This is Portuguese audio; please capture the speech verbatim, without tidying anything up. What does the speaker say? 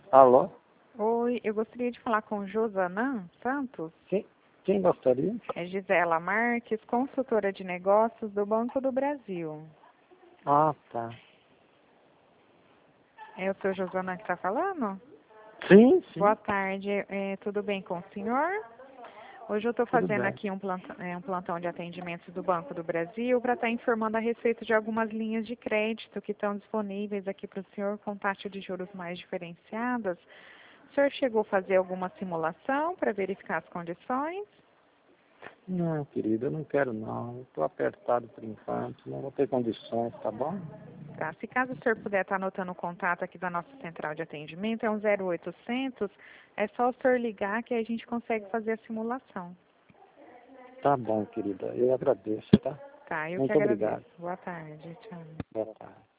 Alô? Oi, eu gostaria de falar com Josanã Santos. Quem, quem gostaria? É Gisela Marques, consultora de negócios do Banco do Brasil. Ah, tá. É o seu Josanã que está falando? Sim, sim. Boa tarde, é, tudo bem com o senhor? Hoje eu estou Tudo fazendo bem. aqui um plantão, é, um plantão de atendimentos do Banco do Brasil para estar informando a respeito de algumas linhas de crédito que estão disponíveis aqui para o senhor com taxa de juros mais diferenciadas. O senhor chegou a fazer alguma simulação para verificar as condições? Não, querida, eu não quero não. Estou apertado por enquanto, não vou ter condições, tá bom? Tá, se caso o senhor puder estar anotando o contato aqui da nossa central de atendimento, é um zero oitocentos, é só o senhor ligar que a gente consegue fazer a simulação. Tá bom, querida, eu agradeço, tá? Tá, eu que Muito agradeço. obrigado. Boa tarde, tchau. Boa tarde.